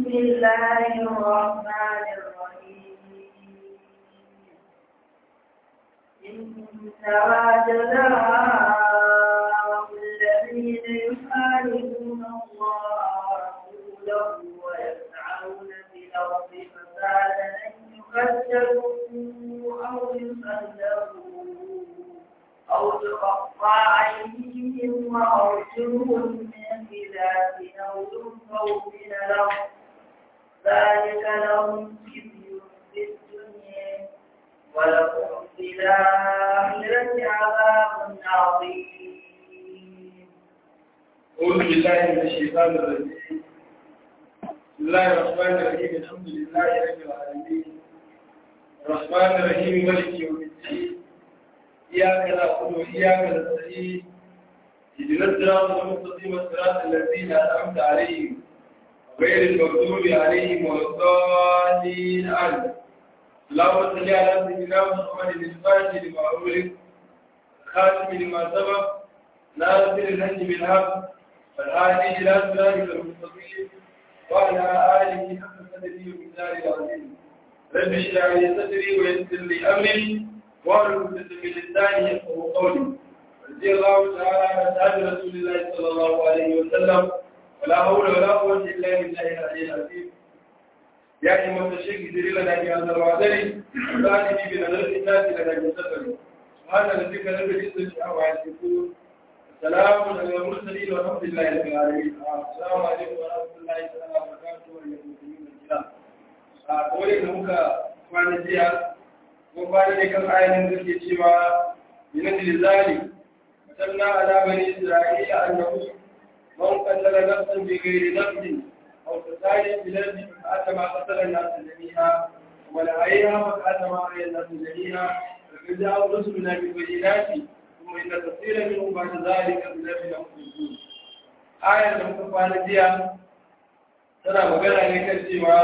الله الرحمن الرحيم إنما جزاء الذين يحاربون الله ورسوله ويسعون في الأرض فسادا أن يقتلوا أو يسلبوا أو تقطع أيديهم وأرجلهم من خلاف أو ينفوا من الأرض ذلك لهم خزي في الدنيا ولهم في الآخرة عذاب عظيم. أعوذ بالله من الشيطان الرجيم. بسم الله الرحمن الرحيم الحمد لله رب العالمين الرحمن الرحيم مالك يوم الدين إياك نعبد وإياك نستعين اهدنا الصراط المستقيم صراط الذين أنعمت عليهم غير المغضوب عليهم ولا الضالين آمين. اللهم صل على سيدنا محمد الفاتح لما أغلق الخاتم لما سبق ناصر الهدي بالحق والهادي إلى صراطك المستقيم وعلى آله حق قدره ومقداره العظيم. رب اشرح لي صدري ويسر لي أمري واحلل عقدة من لساني يفقهوا قولي. رضي الله تعالى عن أصحاب رسول الله صلى الله عليه وسلم ولا حول ولا قوة إلا بالله العلي العظيم. يا إمام الشيخ ادري لنا بهذا الوعدري وآتني بنظر الناس لنا بالسفر. سبحان ربك رب العزة عما يصفون السلام على المرسلين والحمد لله رب العالمين. السلام عليكم ورحمة الله تعالى وبركاته والمسلمين الكرام. kawai da muka kwana jiya ko kwana ne kan ayanin da ke cewa min lizali matanna ala bani isra'ila annahu man qatala nafsan bi ghairi nafsin aw tasali bil ardi fa atama qatala an-nas jami'a wa la ayha fa atama an-nas jami'a fa ja'a rusuluna bil bayyinati thumma inna kaseeran minhum ba'da dhalika bil ardi yamkutun. Ayar da muka kwana jiya tana magana ne kan cewa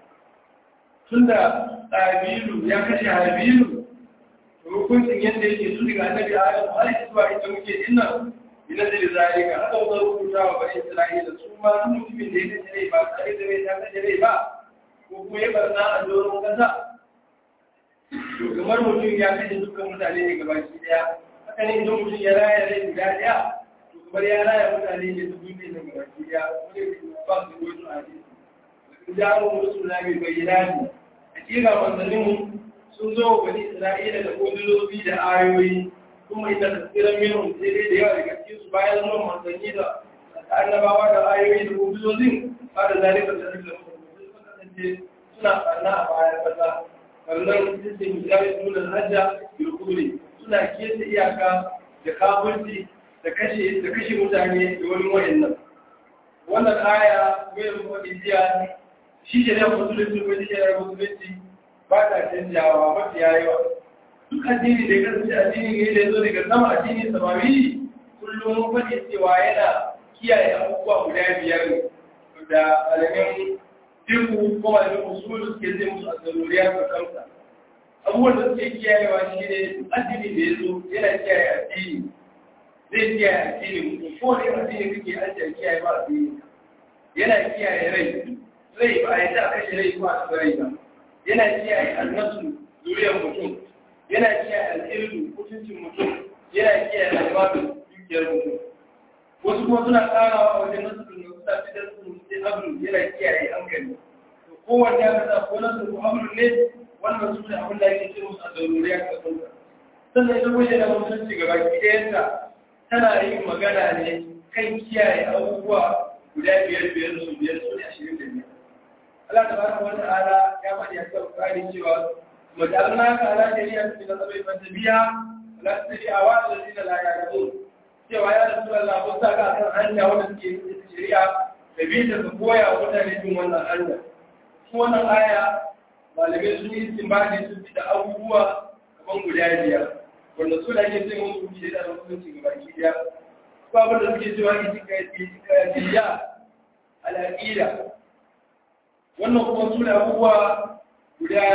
tunda Habilu ya kashe Habilu hukuncin yadda yake su daga annabi Adam har zuwa ita muke dinnan ina da zalika haka wannan rubuta wa bani Isra'ila su ma sun mutumin da yake rai ba tare da rai ta kashe rai ba ko kuma ya barna a doron kasa to kamar mutum ya kashe dukkan mutane ne gabaki daya haka ne idan mutum ya raya rai guda daya to kamar ya raya mutane ne su duke ne gabaki daya wanda ba su goyi a hadisi jawo musu na mai bayyana hakika manzanninmu sun zo bani Isra'ila da kudurobi da ayoyi kuma ita tasirin minhum sai dai da yawa daga cikin su bayan zuwan manzanni da annabawa da ayoyi da kudurozin ba da zalika da rikla mutum suka kasance suna ɓarna a bayan ƙasa ɓarnar cikin misali nuna hajja da kuri suna kesa iyaka da kafirci da kashe mutane da wani wayannan wannan aya mai rubuta jiya shi ke da musulunci ko shi ke da musulunci ba ta canjawa mafi yawa duk addini da ya kasance addini ne da ya zo daga sama addini samari kullum mun faɗi cewa yana kiyaye abubuwa guda biyar da alamin dirku ko malamin usulu suke zai musu a zaruriya ga kansa abubuwan da suke kiyayewa shi ne addini da ya zo yana kiyaye addini zai kiyaye addini mutum ko ne addini kake an kiyaye ba addini yana kiyaye rai ba a yi ta kashe rai ko a taɓa rai ba yana kiyaye annasu zuriyar mutum yana kiyaye al'irdu mutuncin mutum yana kiyaye al'amatu dukiyar mutum wasu kuma suna ƙarawa wajen nasu da suna fitar su sai abin yana kiyaye hankali to kowanne ya kasa ko nasu ko abin ne wannan su ne abin da ake ce musu a zaruriya ka sauka sannan ita wajen da mutunci gaba ki ɗayanta tana yin magana ne kan kiyaye abubuwa guda biyar su ne 25. Allah tabaraka wa ta'ala ya faɗi a cikin Qur'ani cewa majalna ka ala shari'a ta da sabai fatabiya la tabi'a wa alladhina la ya'lamun cewa ya Rasulullah ko saka kan hanya wanda suke shari'a da bi da koya wa mutane din wannan hanya shi wannan aya malamai sun yi istinbadi sun fi da abubuwa kaman guda biyar wanda su da ke sai mun su da mutunci gaba ki daya ko abin da suke cewa itikadiyya al-aqida wannan kuma suna abubuwa guda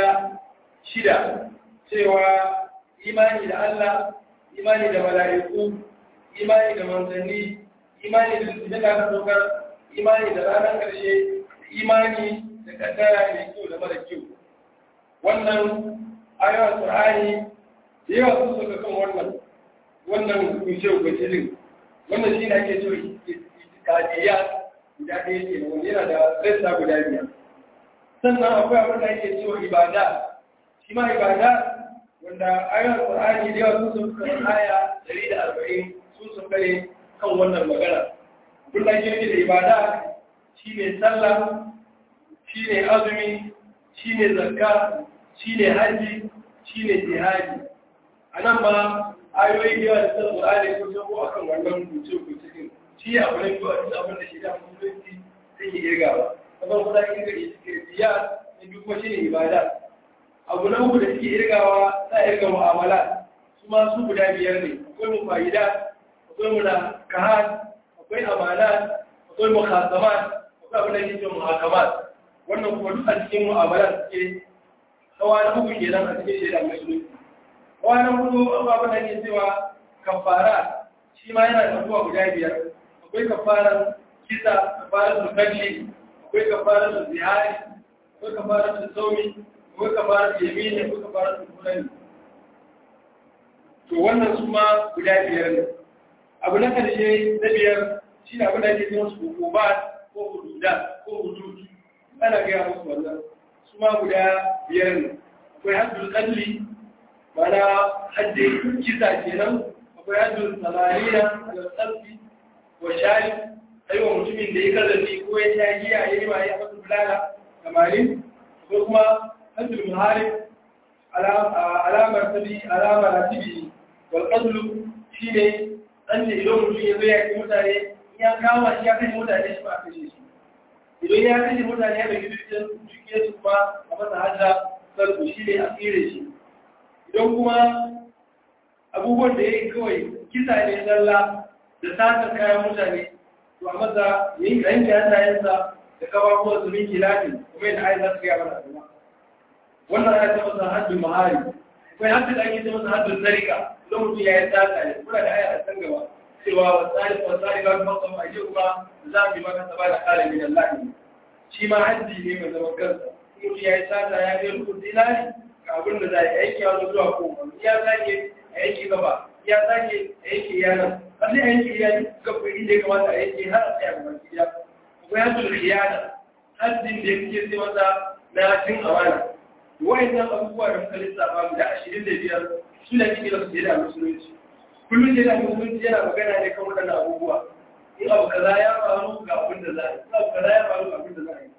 6 cewa imani da Allah imani da mala'iku imani da manzanni imani da su da aka dokar imani da ranar ƙarshe imani da kaddara mai kyau da mara kyau. Wannan ayoyin Qur'ani da yawa sun saka kan wannan kuce-kuce din. Wannan shi ne ake cewa itikadiyya guda ɗaya ke wanda yana da rassa guda biyar. Sannan akwai abin da ake cewa ibada. Shi ma ibada wanda ayoyin Qur'ani da yawa sun saka kan aya 140 sun saka ne kan wannan magana. Abin da ake da ibada shi ne sallah, shi ne azumi, shi ne zakka, shi ne haji, shi ne jihadi. A nan ma ayoyi yawa da sun Qur'ani sun sako akan wannan kuce-kuce din. Shi abu ne ko abin da shi da musulunci sai ya girga ba. Kamar kuma da kirga istiqriya ne duk kuma shine ibada. Abu na uku da suke irgawa za a irga mu'amala. Su ma su guda biyar ne. Akwai mufayida, akwai munakahat, akwai amana, akwai mukhasamat, akwai abin da ke cewa muhakamat. Wannan kuma duk a cikin mu'amala suke hawa na uku kenan a cikin shari'a musulunci. Hawa na hudu akwai abin da ke cewa kafara, shi ma yana da abubuwa guda biyar. Akwai kafaran kisa, kafaran sulkalli, akwai kafaran zihari, akwai kafaran saumi, akwai kafaran yamini, akwai kafaran sulkalli. To wannan su ma guda biyar ne. Abu na karshe na biyar shi ne abin da ake cewa su hukubat ko hududa ko hudud. Ana gaya musu wannan. Su ma guda biyar ne. Akwai haddul qalli, mana haddin kisa kenan. Akwai haddul samarina al-qalbi wa shari, aiwa mutumin da ya kazafi ko ya sha giya ya yi ma ya masa bulala kamarin. Akwai kuma haddul muharib alamar tibi wal qadlu shine an ne idan mutum ya zo ya yi mutane ya kama shi ya kashe mutane shi ba a kashe shi. Idan ya kashe mutane ya bai gidan duke su kuma a masa hajja sarku shi ne a tsire shi. Idan kuma abubuwan da ya yi kawai kisa ne zalla da sata kayan mutane to a masa yin yanke hannayensa da kafafuwan su min kilafin kuma yadda ayi za su gaya mana kuma. Wannan ya ce masa haddun mahari. Akwai haddun da ake ce masa haddun zarika. Idan mutum ya yi sata ne kuna da aya a can gaba. Cewa wasari ba kuma kuma aje kuma za mu yi maka saba da kare min Allah ne. Shi ma haddi ne mai zaman kansa. Mutum ya yi sata ya yi rukun dinari ga abin da za a yi aiki a zuwa ko ya sake a yanki gaba ya sake a yanki yanar. Kalli a yanki yanar gaba inda ya kamata a yanki har a tsaya gaba gida. Akwai haddun khiyana haddin da yake sai masa na cin amana. Wa'annan abubuwa da muka lissafa guda 25 su ne kike da su da musulunci. Kullum da musulunci yana magana ne kan waɗannan abubuwa. In abu kaza ya faru ga abin da za a yi, in abu kaza ya faru ga abin da za a yi.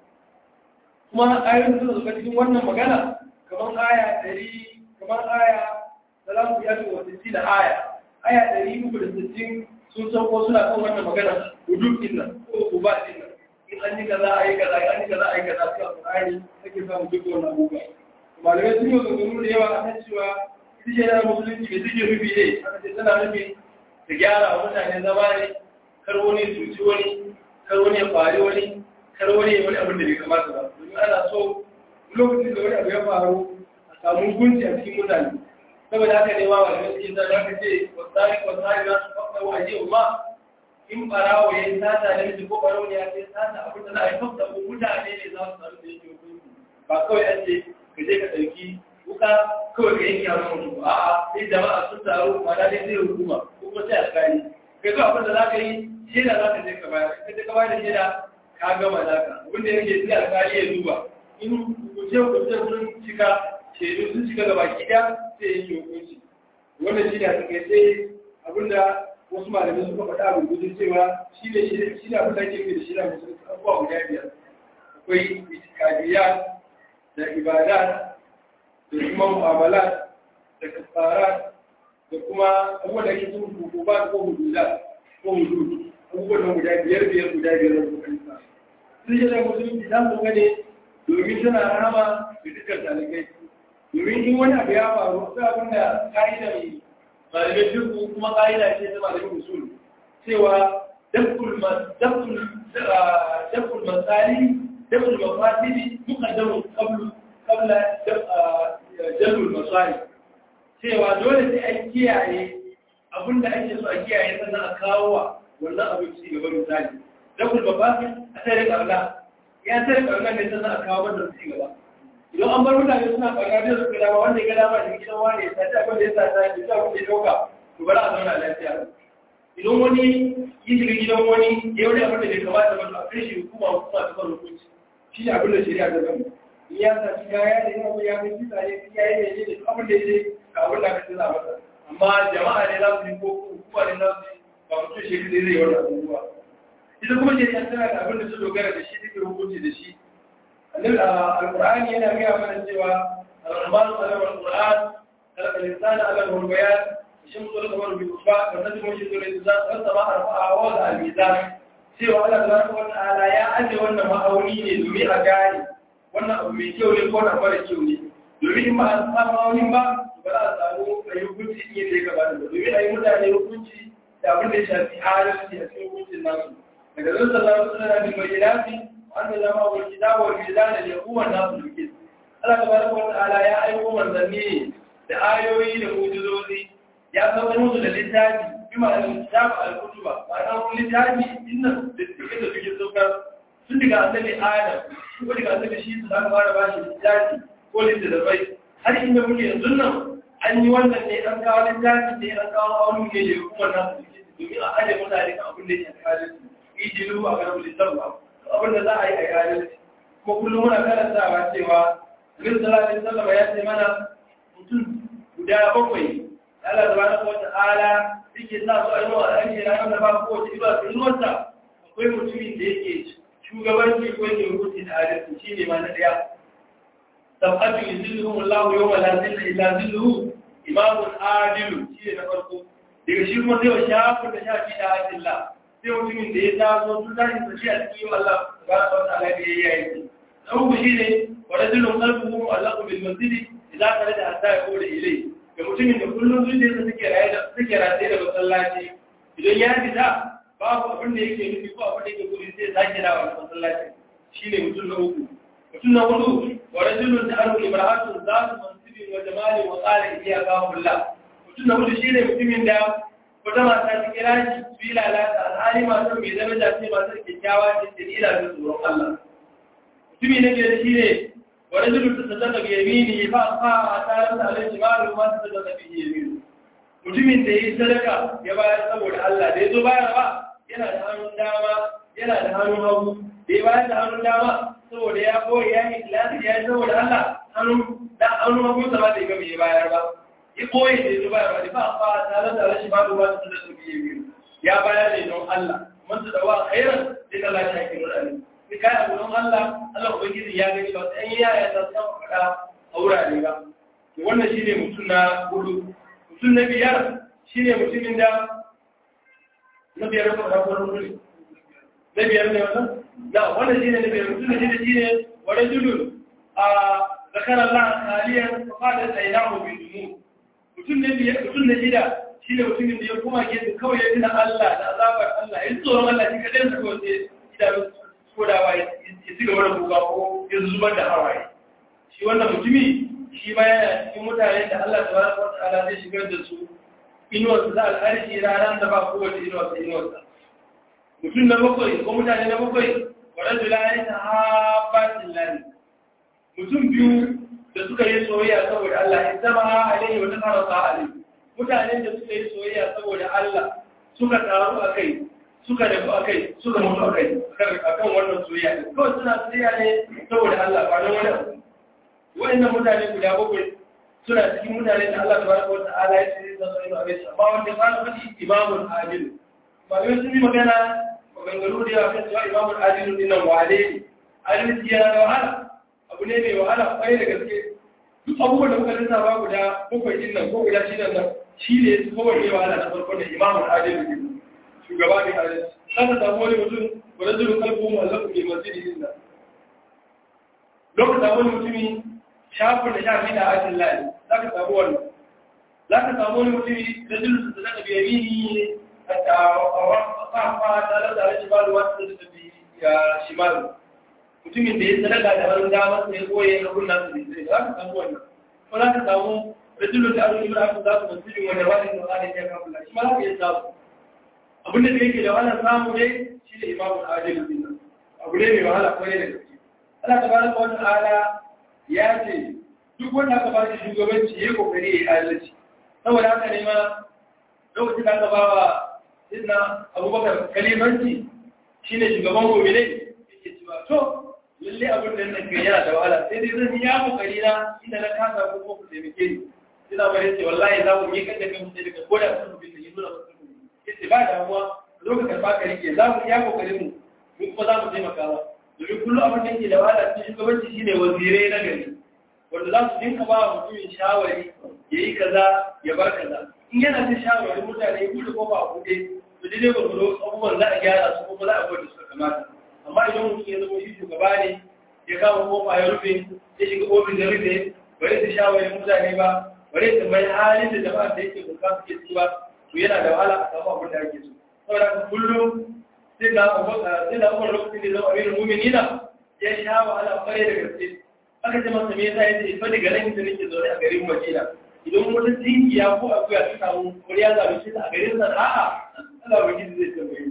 Kuma ayoyin suna zuba cikin wannan magana kamar aya 100, kamar aya salamu ya ce wa 60 da aya 360 sun sauko suna kan wannan magana hudud din nan ko uba din nan. In an yi kaza a yi kaza, an yi kaza a yi kaza sai Al-Qur'ani ake samu duk wannan abubuwa. Malamai sun yi maganganu da yawa a kan cewa ita ce yana musulunci mai suke rufi ne aka ce tana rufi ta gyara wa mutane zama ne kar wani cuci wani kar wani ya fari wani kar wani ya wani abin da bai kamata ba domin ana so lokacin da wani abu ya faru a samu hukunci a cikin mutane saboda haka ne ma malamai suke sa da aka ce wasari na su faɗa wa ajiye ma in ɓarawo ya yi sata da miji ko ɓarawo ne ya ce sata abin da za a yi faɗa ko mutane ne za su samu da yake hukunci ba kawai an ce ka je ka ɗauki wuka kawai ka yanke hannun mutum a'a sai jama'a sun taru ma da dai sai hukuma ko kuma sai alƙali kai kawai abin da za ka yi shaida za ka je ka bayar ka je ka bayar da shaida ka gama naka abin da yake sai alƙali ya duba in hukunce sun cika shaidu sun cika gaba ki ɗaya sai ya yanke hukunci wannan shi ne a takaice abin da wasu malamai suka faɗa a rubutun cewa shi ne abin da ake da shi na musulunci abubuwa guda biyar akwai itikadiyya da ibada da kuma mu'amalat da kafara da kuma abubuwan da ke cin hukuba ko hududa ko hudud abubuwan da guda biyar da kuka sun yi da musulunci za su gane domin suna rahama da dukkan talibai domin in wani abu ya faru akwai abin da ka'ida mai malamai duk kuma ka'ida ce ta malamai usul cewa dabkul mafasili muqaddamun qabla jalbul masali cewa dole sai an kiyaye abinda ake so a kiyaye sannan a kawo wa wannan abin ci gaba misali dabkul mafasil a tare da Allah ya tare ɓarnar ne sannan a kawo mata su gaba idan an bar mutane suna ɓarnar da suka dama wanda ya ga dama da gidan wani ya sace abin da ya sa ta ya sa abin da ya ɗauka to ba za a zauna lafiya idan wani yi shiga gidan wani ya wani abin da bai kamata ba a kai shi hukuma ta kan hukunci shi ne abin da shari'a ta zama in ya sa shi kaya da yawa ya kai kisa ne ya yi ne da abin da ya ce ga abin da aka tuna masa amma jama'a ne za su yi ko hukuma ne za su yi ba mutum shi kadai zai yi wani abubuwa ita kuma shari'a tana da abin da su dogara da shi take hukunci da shi annabi alqur'ani yana gaya mana cewa al-rahmanu allama al-qur'an khalaqa al-insana allama al-bayan shin zuwa kamar bi usba wannan kuma shi zuwa da zan sama arfa'a wa al-mizan cewa Allah tabaraka wa ta'ala ya aje wannan ma'auni ne domin a gane wannan abu mai kyau ne ko na mara kyau ne domin in ba a samu ma'aunin ba ba za a samu a yi hukunci ne da ya gabata ba domin a yi mutane hukunci da abin da ya shafi adalci a cikin hukuncin nasu daga zan sallallahu alaihi wasallam bil bayyinati wa anna lama wal kitaba wal mizana li yaquma an-nasu bil qist Allah tabaraka wa ta'ala ya aiko manzanni da ayoyi da mu'jizozi ya saukar musu da littafi bima al-kitab al-kutuba ma'ana littafi innan da suke da suke saukar sun daga annabi Adam ko daga annabi shi su aka fara bashi littafi ko littafi har inda muke yanzu nan an yi wannan ne an kawo littafi ne an kawo aulu ne da hukumar nasu domin a aje mutane kan abin da ya kare su ijilu a garin littafi abin da za a yi a yare kuma kullum muna karantawa cewa Nabi sallallahu alaihi wasallam ya ce mana mutum guda bakwai Allah subhanahu wa ta'ala yake sa su ayyuka a ake ranar da ba ko ci ba su ruwanta akwai mutumin da yake shugabanci ko yake hukunci da adalci shine ma na daya sabatu yuzilluhum Allah yawma la zilla illa zilluhu imamun adilu shine na farko daga shi kuma sai shafu da shafi da adilla sai mutumin da ya taso sun tashi su shi a cikin Allah subhanahu wa ta'ala da ya yi na uku shine wa rajulun qalbuhu mu'allaqun bil masjid idza kharaja hatta yaqulu ilayhi da mutumin da kullum zuciyarsa suke rataye da masallaci idan ya fita babu abin da yake nufi ko abin da yake gudu sai sake dawo da masallaci shine mutum na uku mutum na hudu wa rajulun ta'aru imra'atun zatu mansibin wa jamalin wa qala iya qawlullah mutum na hudu shine mutumin da wata mata ta kira shi su yi lalata alhali matar mai daraja ce matar kyakkyawa ce da ila da tsoron Allah mutumin na biyar shine ورجل تصدق بيمينه فأخفاها أثارت عليه شماله ما تصدق به يمينه mutumin da ya yi sadaka ya bayar saboda Allah da ya zo bayar ba yana da hannun dama yana da hannun hagu da ya bayar da hannun dama saboda ya koyi ya yi ikhlasi ya yi saboda Allah hannun hagu sama da ya gaba ya bayar ba ya koyi da ya zo bayar ba da fa tare da rashin ba da ba su da su biye biyu ya bayar ne don Allah man su dawa khairan sai Allah ya kira da ni kai abu don Allah ubangiji ya gani ba sai ya ta san fada a wurare ba to wannan shine mutum na hudu mutum na biyar shine mutumin da na biyar ko da ko ne na biyar ne wannan shine na biyar mutum ne shine wani judul a zakara Allah khaliyan fa qala saynahu bi dumu mutum ne biyar mutum ne shida shine mutumin da ya kuma ke kawai ya tuna Allah da azabar Allah ya tsoron Allah shi kadai da kawai sai idanu ko da waye ya ci gaba da kuka ko ya zubar da hawaye shi wannan mutumi shi ma yana cikin mutane da Allah tabaraka wa ta'ala zai shigar da su inuwar su za al'arshi ranar da ba kowace inuwar sa mutum na bakwai ko mutane na bakwai wa rajulani tahabbatin lani mutum biyu da suka yi soyayya saboda Allah ya zama alaihi wa tafarraqa alaihi mutanen da suka yi soyayya saboda Allah suka taru akai suka dafu akai suka mutu akai akan wannan soyayya kawai suna soyayya ne saboda Allah ba don wani abu wa'annan mutane guda bakwai suna cikin mutane da Allah tabaraka wa ta'ala ya ce zan tsaya a gaisa amma wanda ba su faɗi imamul adil ba yau sun yi magana maganganu da yawa kan cewa imamul adil din nan wale ne adalci yana da wahala abu ne mai wahala kwarai da gaske duk abubuwan da muka lissa ba guda bakwai din nan ko guda shidan nan shi ne su kowane wahala na farko da imamul adil din shugaba ne adalci kasa samu wani mutum wani zurin kalbun mallaku mai masjidi din nan lokacin wani mutumi shafin da shafi da ajin layi za ka samu wani za ka samu wani mutumi da jirgin da zaka biya mini a kafa tare da rashin ba da wasu da tafi ya shimaru mutumin da ya sadaka da hannun damar sai ya koye abun nasu da zai za ka samu wannan ko za ka samu rajulun da arzikin rafin za su masjidin wanda wani da wani ya kafin shi ma za ka iya samu abin da yake da wannan samu ne shi ne imamun adilin dinnan abu ne mai wahala kwarai da gaske Allah tabaraka wa ta'ala ya ce duk wanda aka ba shi shugabanci yayi kokari ya yi adalci saboda haka ne ma lokacin da aka ba wa Sayyidina Abubakar kalimanci shine shugaban mu'minai yake cewa to lalle abin da nan yana da wahala sai dai zan yi kokari na inda na kasa ko ku taimake ni ina bare ce wallahi za mu yi kada kai mutai daga koda sun bin da yi nuna mutum yace ba damuwa lokacin karba ka rike za mu yi kokarin mu kuma za mu taimaka ba domin kullum abin da yake da wahala cikin shugabanci shine wazirai na gari wanda za su dinka ba mutumin shawari yayi kaza ya bar kaza in yana cin shawarin mutane ku da kofa a buɗe to dai ba zo abubuwan za a gyara su kuma za a gwada su kamata amma idan mutum ya zama shi shugaba ne ya kama kofa ya rufe ya shiga ofis ya rufe bare da shawarin mutane ba bare da mai halin da jama'a da yake bukata suke ci ba to yana da wahala a samu abin da ake so saboda kullum sai da umar lokacin da zama amirin mu'minina ya sha wahala kware da gaske aka ce masa me yasa yace fa daga nan da nake zaune a garin Madina idan wata tinkiya ko akuya ta samu wani ya zabe shi a garin sa a'a Allah bai ji zai tambaye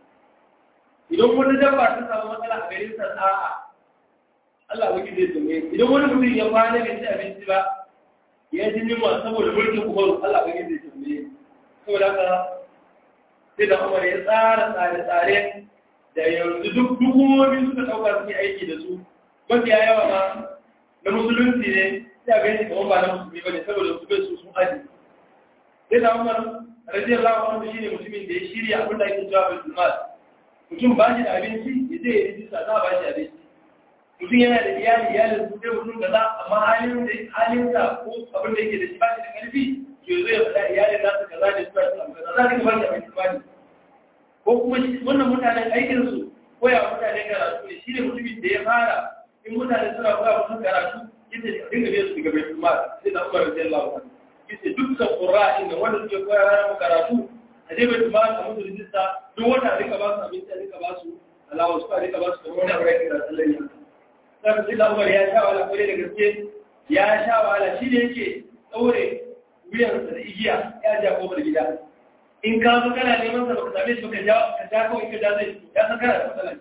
idan wata dabba ta samu matsala a garin sa a'a Allah bai ji zai tambaye idan wani mutum ya kwana bai ci abinci ba ya ji nima saboda mulkin umaru Allah bai ji zai tambaye saboda haka sai da Umar ya tsara tsare-tsare da yanzu duk hukumomi suka ɗauka suke aiki da su mafiya yawa ma na musulunci ne sai a gani kamar ba na musulmi ba ne saboda su bai su sun aji sai da Umar radiyallahu anhu shine mutumin da ya shirya abin da ake cewa bil mal mutum ba shi da abinci ya je ya yi za ba shi abinci mutum yana da iyalin su sai mutum da za amma halin da ko abin da yake da shi ba shi da ƙarfi ke zai faɗa iyalin nasu kaza da su ba su abu kaza za ka ba shi abinci ba ne ko kuma wannan mutanen aikinsu koya mutane karatu ne shi ne mutumin da ya fara in mutane suna koya mutum karatu yadda dinga biya su daga bai kuma sai da umar rajin lawa yadda dukkan ƙura inda wanda suke koya ranar karatu a je bai kuma a musu rijista duk wanda a rika ba su abinci a rika ba su alawa su a rika ba su kamar wani abu da kira sallan ya sai sai da umar ya sha wahala kwarai da gaske ya sha wahala shi ne yake ɗaure wuyansa da igiya ya ja kofar gida in ka zo kana neman sa baka same shi baka ja kawai ka ja zai ya san kana da matsala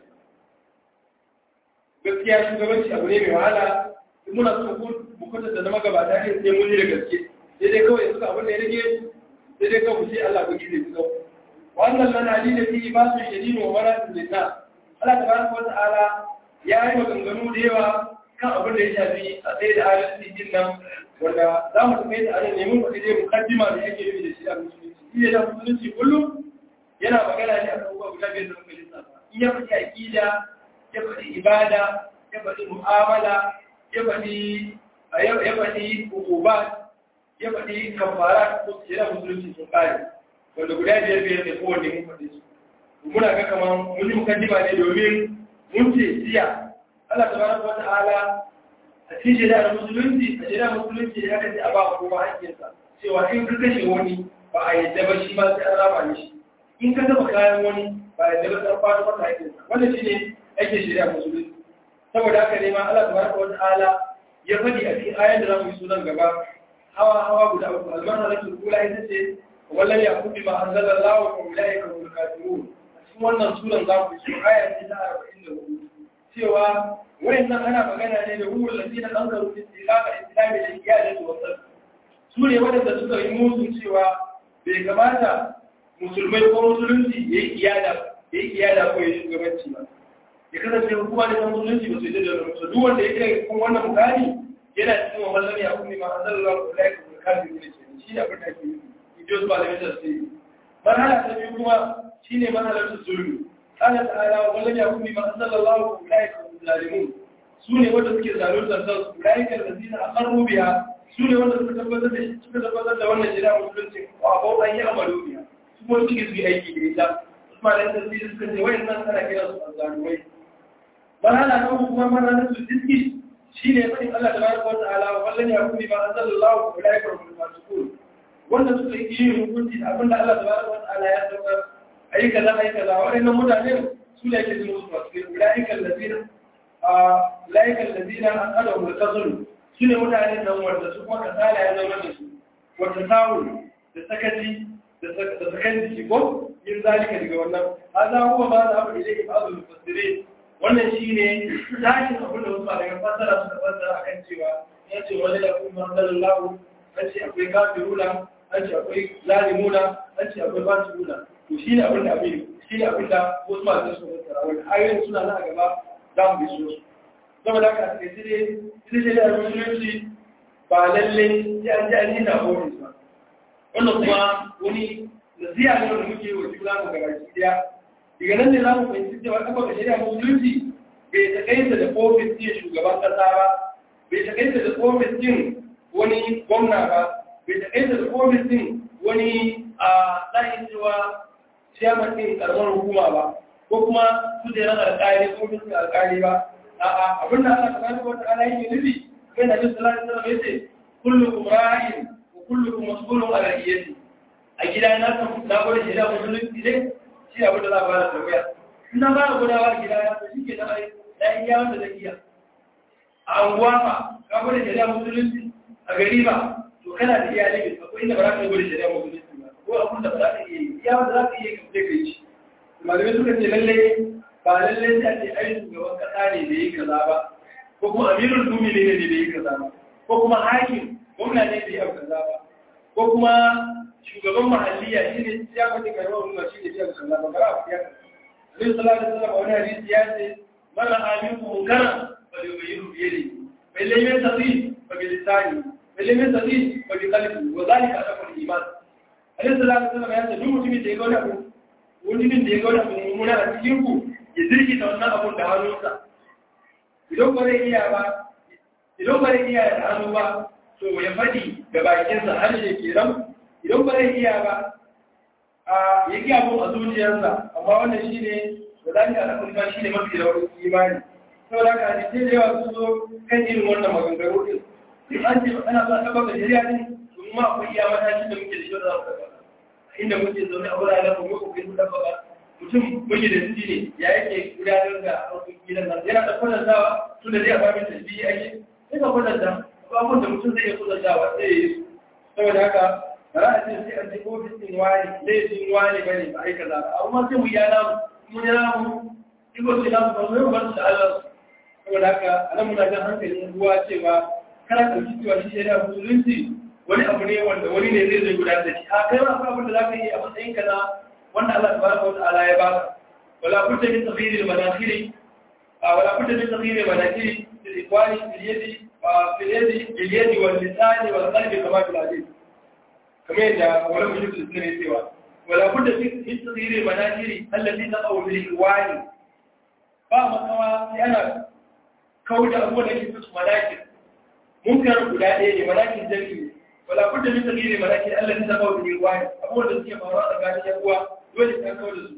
gaskiya shugabanci abu ne mai wahala in muna so mu kwatanta da magabata ne sai mun yi da gaske sai dai kawai suka abin da ya rage sai dai kawai sai Allah ku gize ku kawai wannan manali da fi ba su shadinu wa maratin linna Allah tabaraka wa ta'ala ya yi maganganu da yawa kan abin da ya shafi a tsaye da adalci din nan wanda za mu tafi da adalci ne mun faɗi dai mukaddima da yake yi da shi a musulunci shi da musulunci kullum yana magana ne a kan abubuwa guda biyar da muka lissafa in ya faɗi aƙida ya faɗi ibada ya faɗi mu'amala ya faɗi hukubat ya faɗi kafara ko yana musulunci sun ƙare wanda guda biyar ne kowanne mun faɗi su muna ga kamar mun yi mukaddima ne domin mun ce jiya Allah tabaraka wa ta'ala a cikin shari'ar musulunci a shari'ar musulunci ya kace a ba kowa hakkinsa cewa in ka kashe wani ba a yadda ba shi ma sai an raba ne shi in ka taba kayan wani ba a yadda ba sai an fara masa hakkinsa wannan shine ake shari'ar musulunci saboda haka ne ma Allah tabaraka wa ta'ala ya faɗi a cikin ayar da zamu yi sunan gaba hawa guda uku al-marhalatul ula ita ce wallahi yaqulu ma anzalallahu wa ulaika hum kafirun a cikin wannan suran zamu yi aya ta 44 cewa wayannan ana magana ne da ruhul ladina anzaru fi istilaqa islami da iyalin wasal su ne wadanda suka yi musu cewa bai kamata musulmai ko musulunci yayi iyada ko yayi shugabanci ba ya kasance hukuma da musulunci ba su yi da musu duk wanda yake kun wannan mukami yana cikin wannan ya kuma ma anzalallahu alaihi wa sallam ne shi da fata ke ido su malamin da su marhala ta biyu kuma shine marhalatul zulmi قال تعالى ولم يكن بما أنزل الله أولئك الظالمون سوني وجد كي زالون تنسل أولئك الذين أقروا بها سوني وجد تكبت وانا جراء مسلمين وأبوا أن يعملوا بها سوني تكيز في أيدي بإسلام اسمع لأن تنسيل سكنة وين الناس أنا كلا الظالمين مرحلة نوم مرحلة الدسكي شيني يقول الله تبارك وتعالى ولم يكن بما أنزل الله أولئك الفاسقون وانا تكيز hukunci abinda Allah tabaraka wa ta'ala ya saukar ayi kaza waɗannan mutanen su ne ake zama su masu laikan lazina an kada wa kasuru su ne mutanen nan wanda su kuma kasala ya zama da su wata samu da sakaci da sakan jiki ko yin zalika daga wannan haza kuma ba za a ilai ibadul mufassire wannan shine tashin abin da wasu malaman fasara suka fasara akan cewa ya ce wani da kuma sallallahu an ce akwai kafiruna an ce akwai zalimuna an ce akwai fasikuna to shine abin da wasu malaman suka fasara wanda ayoyin suna nan a gaba za mu bi su saboda haka a cikin ita ce da musulunci ba lalle ya ji an yi da ofis ba wannan kuma wani nasiya ne wanda muke wa juna mu gabaki daya daga nan ne za mu fahimci cewa kafa da shari'a musulunci bai takaita da ofis ɗin shugaban ƙasa ba bai takaita da ofis ɗin wani gwamna ba bai takaita da ofis ɗin wani a tsayin cewa ciyaman ɗin ƙaramar hukuma ba ko kuma kujerar alƙali ko ofis ɗin alƙali ba a'a abin da Allah subhanahu wa ta'ala yake nufi kai da Nabi sallallahu alaihi wasallam yace kullukum ra'in wa kullukum mas'ulun 'an ra'iyati a gida na san na gode shi da musulunci ne shi abin da za a fara tambaya ina ba da gudawa a gida ya to shike da ai dan iya wanda zai iya a anguwa fa ka gode shi da musulunci a gari ba to kana da iyali ba ko inda ba za ka gode shi da musulunci ba ko abin da ba za ka iya iya wanda za ka iya ka kai shi malamai suka ce lalle ba lalle sai a ce ai shugaban kasa ne da yi kaza ba ko kuma amirul mu'minin ne da yi kaza ba ko kuma hakim gwamna ne da yi kaza ba ko kuma shugaban mahalliya shi ne ya kwace karuwar ruwa shi ne ya kaza ba bara a fiya Nabi sallallahu alaihi wasallam wani hadisi ya ce mara aminku munkara fa yughayyiru bi yadihi fa lam yastati fa bi lisani fa lam yastati fa bi qalbi wa dhalika asaful iman Nabi sallallahu alaihi wasallam ya ce duk mutumin da ya ga wani abu mummuna a cikin ku ya zirki da wannan abun da hannunsa idan ba zai iya da hannu ba to ya faɗi da bakinsa harshe kenan idan ba zai iya ba a yake abun a zuciyarsa amma wannan shi ne da za ka alaƙa ba shi ne mafi rawar imani sau da ka hadisai da yawa sun zo kan irin wannan maganganu ɗin in an ce ana so a taɓa ga shari'a ne to ma akwai iya matakin da muke da shi wanda za mu taɓa inda muke zaune a wuraren mu ko kai mu taɓa ba mutum muke da su ne ya yake gudanar da harkokin gidan nan yana da kwatantawa tun da zai a babin tasbihi ake sai ka kwatanta abin da mutum zai iya kwatantawa sai ya yi su saboda haka bara a ce sai an ce ofis ɗin wani laifin wani ba ne ba aika za a amma sai mu yi namu mun yi namu iko sai namu ba mu bar su da Allah saboda haka a nan muna jan hankalin ruwa cewa kana ɗauki cewa shi shari'a musulunci wani abu ne wanda wani ne zai gudanar da shi a kai ma abin da za ka yi a matsayin ka na wanda Allah tabaraka wa ta'ala ya baka wala budda min taghyir al-manakhir wala budda min taghyir al-manakhir bil iqwali bil yadi wal lisan wal qalbi kama bil hadith kamar yadda wala mushrik ne cewa wala budda min taghyir al-manakhir allati taqaw bil iqwali ba makawa yana kauda abubuwan da ke su manakir munkar guda ɗaya ne manakir jami'i wala budda min taghyir al-manakhir allati taqaw bil iqwali abubuwan da suke faruwa tsakanin yan uwa dole ta kawo da su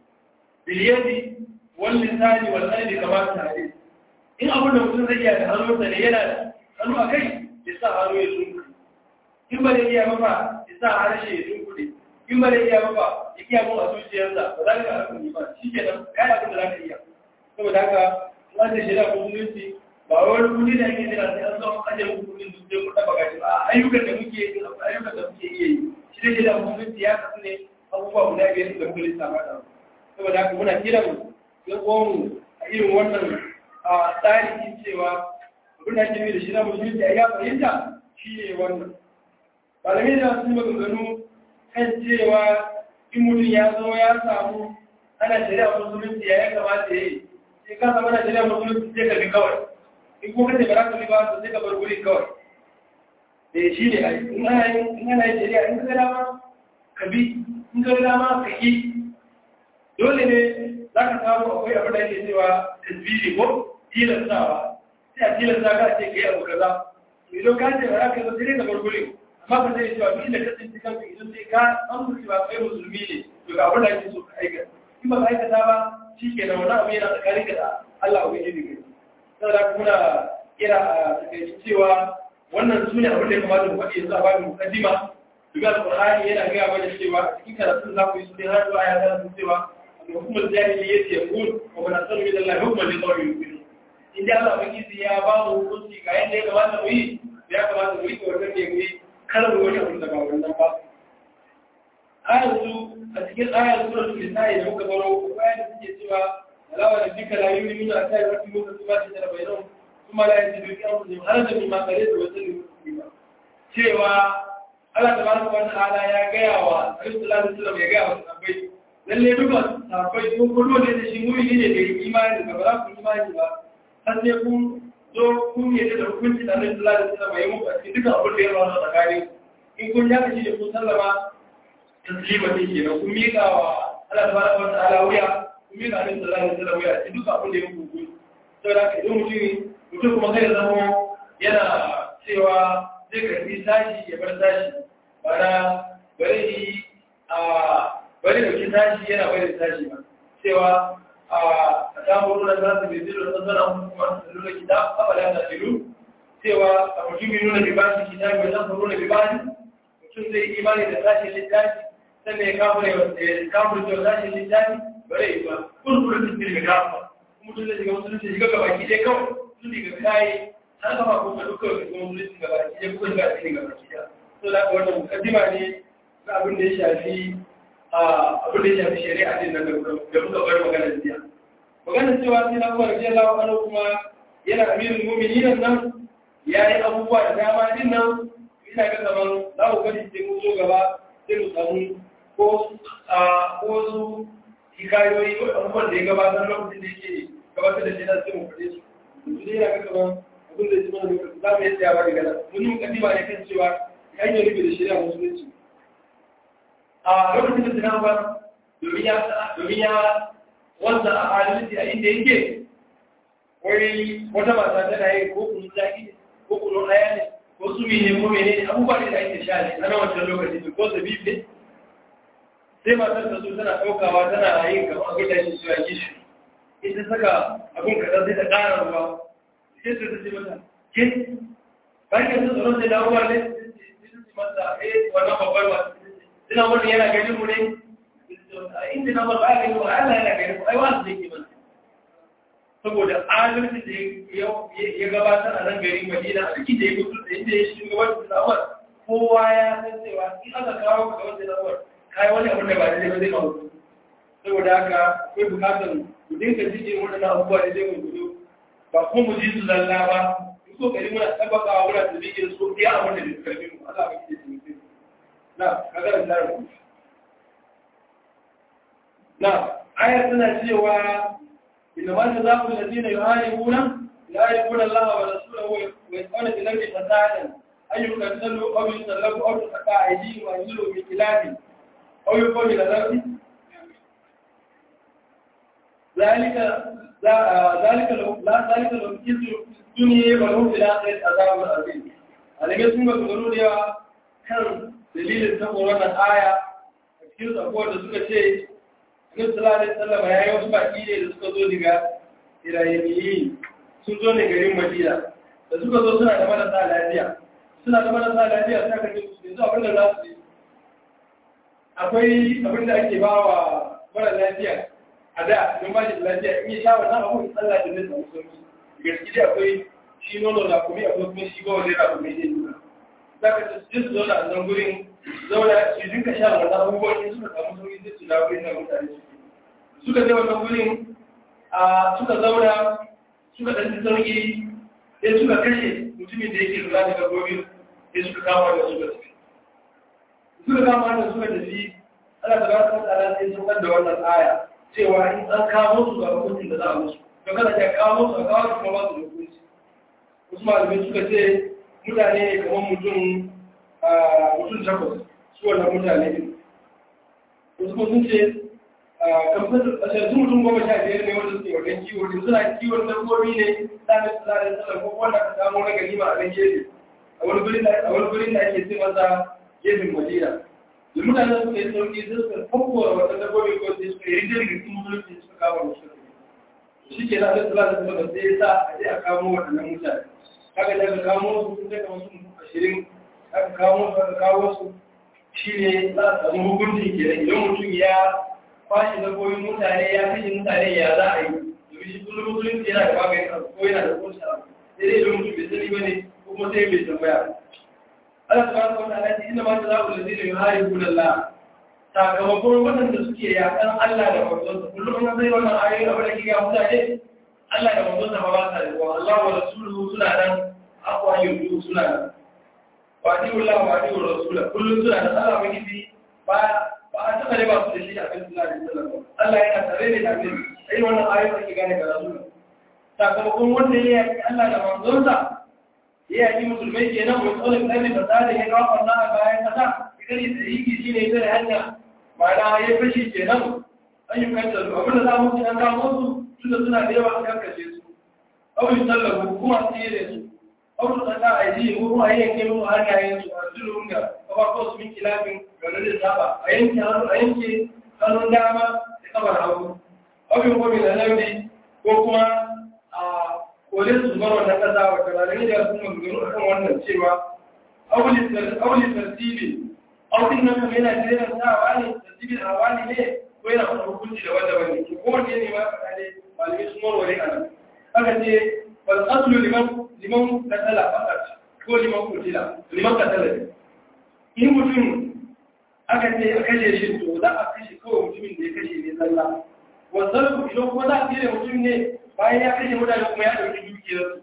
biliyadi wal lisani wal qalbi kama ta hadisi in abin da mutum zai iya da hannunsa ne yana da hannu a kai ya sa hannu ya sunkuɗe in ba da iya mafa ya sa harshe ya sunkuɗe in ba da iya mafa ya kiya mun a zuciyarsa ba za ka haɗu ba shi ke nan kayan abin da za ka iya saboda haka wanda shi da musulunci ba wani kudi da ake jira sai an zo ajiye muku kudin duk sai kuɗa bagashi ba ayyukan da muke yi ayyukan da muke iya yi shi da shi da musulunci ya kasu ne abubuwa guda biyar da kuma lissafa da saboda haka muna kiran yan uwanmu a irin wannan tsari cewa abin da ake da shi na musulunci a ya fahimta shi ne wannan malamai da sun maganganu kan cewa in mutum ya zo ya samu ana shari'a musulunci ya kamata ya yi sai ka samu ana shari'a musulunci sai ka bi kawai in kuma kace ba za ka bi ba sai ka bar wuri kawai shi ne in ana yin shari'a in ka ga dama ka bi in ga dama ka yi dole ne za ka samu akwai abin da yake cewa tasbiri ko tilastawa sai a tilasta ka ce ka yi abu kaza idan ka ce ba za ka zo sai ka bar gurin amma ka sai cewa duk inda ka tsinci kanka idan sai ka an mutu ba kai musulmi ne to ga abin da yake so ka aikata in ba ka aikata ba shi ke da wani abu yana tsakanin ka da Allah abu ne ne saboda muna kira a cikin cewa wannan su ne abin da ya kamata mu faɗi yanzu a babin mukaddima duka alƙur'ani yana gaya mana cewa a cikin karatun za ku yi su ne har zuwa ya zama cewa hukumar jahiliyyati yaqul wa man asanu min Allah hukman li qawmin yu'minun inda Allah ubangiji ya ba mu hukunci ga yadda ya kamata mu yi ya kamata mu yi ko wannan ne mu yi kalar wani abu da ba wannan ba ayatu a cikin ayatu suratul nisa da muka baro bayan da suke cewa alawa da duka la yu'minu hatta yuhaqqimu ma shajara bainahum thumma la yajidu fi anfusihim harajan mimma qadayta wa yusallimu taslima cewa Allah tabaraka wa ta'ala ya gaya wa Annabi sallallahu alaihi wasallam ya gaya wa sahabbai lalle duka sahabbai ko kullu ne da shi mu'mini ne da imani da ba ku imani ba har sai kun zo kun yi da hukunci da Annabi sallallahu alaihi wasallam ya muku a cikin duka abin da ya faru tsakanin in kun ya kace da kun sallama taslima ne kenan kun miƙa wa Allah tabaraka wa ta'ala wuya kun miƙa Annabi sallallahu alaihi wasallam wuya cikin duka abin da ya muku hukunci saboda haka idan mutum kuma kai zama yana cewa zai karbi tashi ya bar tashi bana bari da ke tashi yana bari tashi ba cewa a samun nuna za su bai zira da zana kuma su nuna kita abala ta filu cewa a mutum yi nuna bibashi kita mai zan nuna bibashi mutum zai imani da tashi littafi sannan ya kafure cewa tashi littafi bare yi ba kurkurin su ne ga gafa mutum zai shiga musulunci shiga gabaki ɗaya kawai sun daga kayi har kama kuma dukkan shiga musulunci gabaki ɗaya kuma shiga cikin gabaki ɗaya so da wannan mukaddima ne na abin da ya shafi shari'a din nan da muka bar maganar jiya maganar cewa sai na kuma rajiyar lawa ano kuma yana amirin mu'minin nan ya yi abubuwa da dama din nan ina ga zaman za ku gani sai mu zo gaba sai mu samu ko su hikayoyi abubuwan da ya gabatar lokacin da yake gabatar da shi na sai mu faɗe su yanzu dai yana ga kaman abin da ya ci mana lokaci za mu yi tsaya ba daga nan mun yi mukaddima ne kan cewa hanyar rufe da shari'a musulunci a lokacin da suna ba domin ya wanda a halittu a inda yake wai wata mata tana yi ko kunu zaki ko kunu ɗaya ne ko su ne ko mene ne abubuwa ne da ake sha ne ana wancan lokaci ko su biyu ne sai matar da su tana ɗaukawa tana yin gaba abin da shi zuwa gishi ita saka abin kaɗan sai ta ƙara ruwa sai ta ce mata ke bayan yanzu tsoron sai dawowa ne masa wannan babbar wasu ina wani yana ganin mu ne inda na babbar gani wa Allah yana ganin mu ai wasu da ke mana saboda adalci da ya gabatar a nan garin Madina a cikin da ya mutu da inda ya shi gabatar da Umar kowa ya san cewa in aka kawo ka wanda da Umar kai wani abu da ba daidai ba zai kawo saboda haka akwai bukatar mu dinga jikin wannan abubuwa da zai mu gudu ba ko mu ji su lalla ba ko gari muna tabbaka muna tabikin su iya abin da bai karbi mu Allah ba ke tabikin na kaga da tsaro na ayat tana cewa inna ma jazaa'u alladhina yuharibuna Allah wa rasulahu wa yas'aluna bil ardi fasadan ay yuqtalu aw yusallabu aw tuqa'a aydihim wa yuzlu min khilafin aw yuqalu ila ardi ذلك لو كنت duniya ba ruhu da aka yi azabun azim alamai sun ga gano da kan dalilin saboda wannan aya a cikin sabuwar da suka ce Annabi sallallahu alaihi wasallam ya yi wasu baki ne da suka zo daga Iraniyi sun zo ne garin Madina da suka zo suna da marasa lafiya sai ka ce su yanzu abin da za su yi akwai abin da ake ba wa mara lafiya a da don ba shi lafiya in yi sha wannan abun Allah da zai samu sauki gaskiya akwai shi nono da kuma akwai kuma shi ba wanda da kuma ne duka za ka ji su zauna a nan gurin zauna su dinka sha wannan abubuwan in suka samu sauki sai su dawo gurin da mutane suka je wannan gurin suka zauna suka ɗan ji sauki sai suka kashe mutumin da yake lura da dabbobi sai suka kama da suka tafi Allah tabaraka wa ta'ala sai sun da wannan aya cewa in an kawo su ga hukuncin da za a musu to kada ka kawo su kuma ba su da hukunci wasu malamai suka ce mutane ne kamar mutum takwas su wannan mutane ne wasu kuma sun ce kamar su mutum 15 ne wanda suke wajen kiwo ne suna kiwon dabbobi ne tsarin tsarin tsarin ko wanda ka samu na ganima a nan gefe a wani gurin da ake ce masa gefen madina da mutane suka yi sauki sai suka kokora wata dabbobi ko sai suka yi jirgin sun musulunci suka kama musu shi ke na da tsala da tsala sai ya sa a je a kamo waɗannan mutane haka da aka kamo su sun daga wasu 20 aka kawo su shi ne za a samu hukunci ke idan mutum ya kwashe dabbobin mutane ya kashe mutane ya za a yi domin shi kullum musulunci yana da magani ko yana da kunshi sai dai idan mutum bai sani ba ne ko kuma sai bai tambaya Allah subhanahu wa ta'ala ce inna ma jazaa'u alladhina yuharibuna Allah sakamakon waɗanda suke yakan Allah da manzonsa kullum an zai wannan ayoyi abin da kike mutane Allah da manzonsa ba sa da wa Allah wa rasuluhu suna nan akwa yudu suna nan wa diullah wa diur rasul kullum suna da Allah ba gidi ba a taba da ba su da shi a kan sallallahu alaihi wasallam Allah yana tare da annabi sai wannan ayoyi da kike gane ga rasul sakamakon wanda ya yaki Allah da manzonsa ya yaki musulmai kenan musulmai da fasada ya kawo wannan a bayan kasa kare da yiki shine ita da hanya ma'ana ya fashi kenan ayyukan da abin da za mu ci an kamo su tunda suna da yawa an karkace su aure sallahu kuma tsere su aure tsaka aidi ko kuma yanke mu hannayen su a zulun da kafa ko su min kilafin ganin da saba a yanke hannun dama da kabar hagu aure ko min alaudi ko kuma a kore su bar wannan kasa wata ranar da sun magana akan wannan cewa aure tartibi aukin nan kuma yana jiran sawa ne tartibin hawali ne ko yana fara hukunci da wanda bane ko wanda ne ma fada ne malami sun warware a nan aka ce wal aslu liman qatala faqat ko liman qatala in mutum aka ce a kashe shi to za a kashe kawai mutumin da ya kashe ne zalla wasallu idan kuma za a tsere mutum ne bayan ya kashe mutane kuma ya dauki dukiyarsu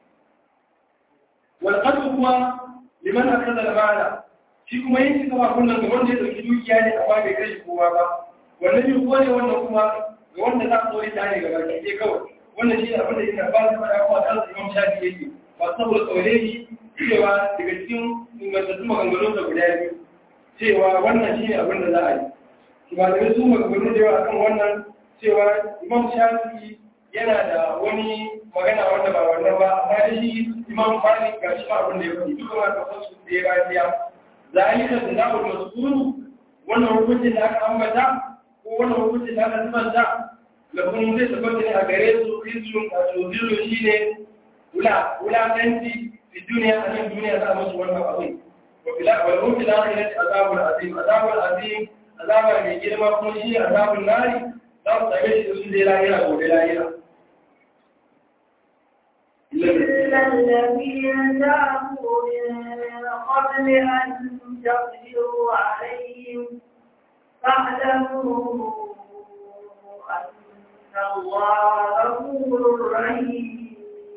wal qatlu kuma liman akala al-mala shi kuma yin cika bakon nan ga wanda ya ɗauki dukiya ne amma bai kai kowa ba wannan yi kowa ne wannan kuma ga wanda za a tsori ta ne ga baki ɗaya kawai wannan shi ne abin da yana ba su faɗa kuma ɗan imam shafi yake ba saboda tsaure shi cewa daga cikin ingantattun maganganun da guda biyu cewa wannan shi ne abin da za a yi ba da su maganganu da yawa akan wannan cewa imam shafi yana da wani magana wanda ba wannan ba amma da shi imam malik ga shi ma abin da ya faɗi duka ma kafin su da ya bayan ذلك الجزاء المذكور wannan hukuncin da aka ambata ko wannan hukuncin da aka tsanta lafin zai tabbata ne a gare su rizun a tsozilu shi ne wulakanci fi duniya a nan duniya za a musu wannan abin walhun fi lafiya azabul azim azaba mai girma kuma shi azabul nari za su same shi sun dai lahira gobe lahira إلا الذين تابوا من قبل أن تقدروا عليهم فاعلموا أن الله غفور رحيم.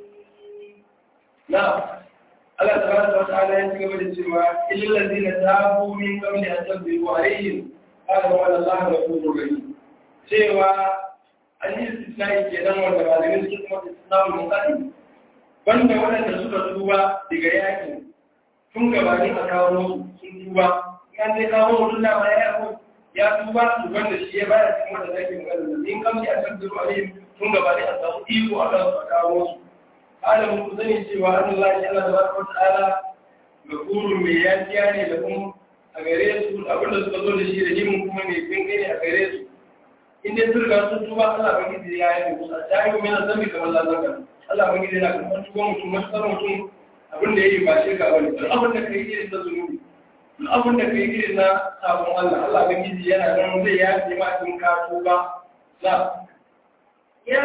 نعم. الله تبارك وتعالى يقول السماء إلا الذين تابوا من قبل أن تقدروا عليهم قالوا أن الله غفور رحيم. سوى أن الاستثناء كلام والمعلمين كلمة الاستثناء المنقسم. banda waɗanda suka tuba daga yakin tun gabanin a kawo musu sun tuba kan zai kawo mutum da ya tuba su banda shi ya baya cikin wanda zai magana da in kamci a kan zuru alayhim tun gabanin a samu iko a kan su a kawo musu alamun ku sani cewa Allah ya Allah da barka ta'ala ga kurun mai yafiya ne da kuma a gare su abinda suka zo da shi da himin kuma mai bin ne a gare su in dai sun riga sun tuba Allah ba ki ya yi musu a tayi mai zambi kamar Allah Allah ba gida na kuma tuba mutum matsar mutum abin da ya yi ba shirka ba ne duk abin da ka yi irin na zunubi duk abin da ka yi irin na sabon Allah Allah ba gida yana nan zai ya ce ma in ka tuba na ya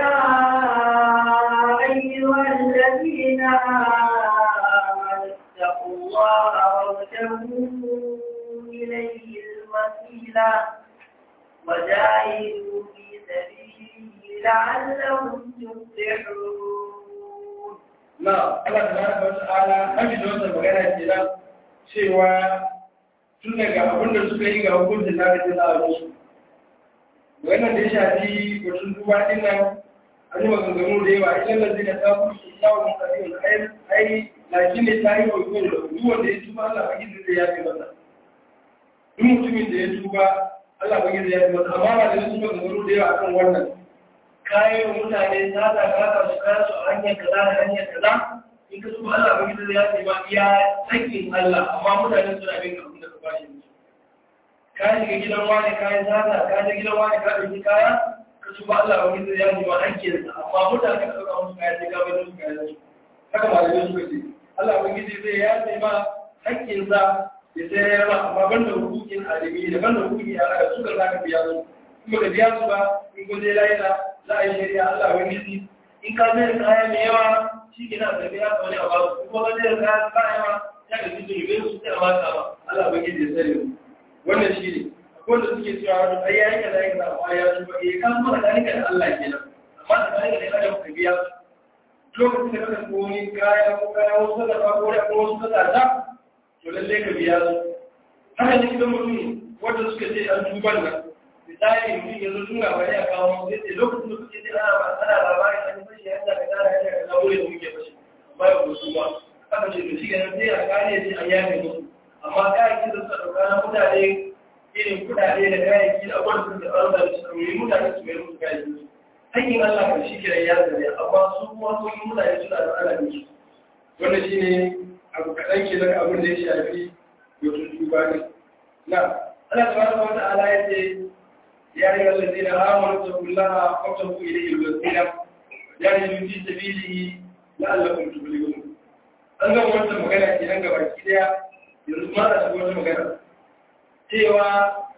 ayyuhal ladina amanu taqullaha wa tabu ilayhi al-wasila wa jahidu fi sabilihi la'allahum tuflihun. na Allah tabaraka wa ta'ala kaji da wannan magana kenan cewa tun daga abin da suka yi ga hukuncin da aka tsara musu wannan da ya shafi batun duba din nan an yi maganganu da yawa idan da zai ta ku su samu mutane ai lakin ne ta yi wa da duk wanda ya tuba Allah ba gidan zai yafi masa duk mutumin da ya tuba Allah ba gidan ya yafi masa amma ba da su maganganu da yawa akan wannan kayan mutane ta da kaka su kayan su a hanyar kaza da hanyar kaza in ka tuba Allah ba gidan ya ce ba iya sakin Allah amma mutane suna bin abin da ka bashi musu ka shiga gidan wani kayan zata ka je gidan wani ka ɗauki kaya ka tuba Allah ba gidan ya ce ba hakkin sa amma mutane ka ɗauka musu kaya sai ka bai musu kaya su haka malamai suka ce Allah ba gidan zai ya ce ma hakkin sa ya sayar ma amma banda hukukin adami da banda hukukin yara da suka za ka biya su kuma ka biya su ba in ko zai layina za a yi shari'a Allah ba gidan in ka zai kaya mai yawa shi ke na zaɓe ya wani a basu kuma wani da kaya kaya ma ya ga cikin rubin su sai a mata ba Allah ba gidan ya sani wannan shi ne wanda suke cewa wani ai yayi kaza yayi kaza amma ya tuba kan kuma da da Allah kenan amma da kai da kada ka biya lokacin da kaka koyi kaya ko kaya wasu da ba ko da wasu da ta to lalle ka biya su haka ne kidan mutum wanda suka ce an tuban nan misali mutum yanzu tunga bari a kawo sai lokacin da kuke ce ana labarin an fashi yanda ka tara yanda ka dawo da muke fashi ba ya wasu ba aka ce to shi ne sai a kare shi an yafe musu amma kayayyaki da suka dauka na mutane irin kudade da kayayyaki da abubuwan da suka tsara da su yi mutane su mai musu kayayyaki hakkin Allah kan shi kiran ya zare amma su kuma sun yi mutane suna da ala ne wannan shine abu kadan ke daga abin da ya shafi yotun tuba ne na Allah tabaraka wa ta'ala ya ce ya ayyuha allazina amanu taqullaha wa tabu ilayhi al-wasila ya yi fi sabilihi la'allakum tuflihun an ga wannan magana kenan gaba ki daya yanzu ma da wata magana cewa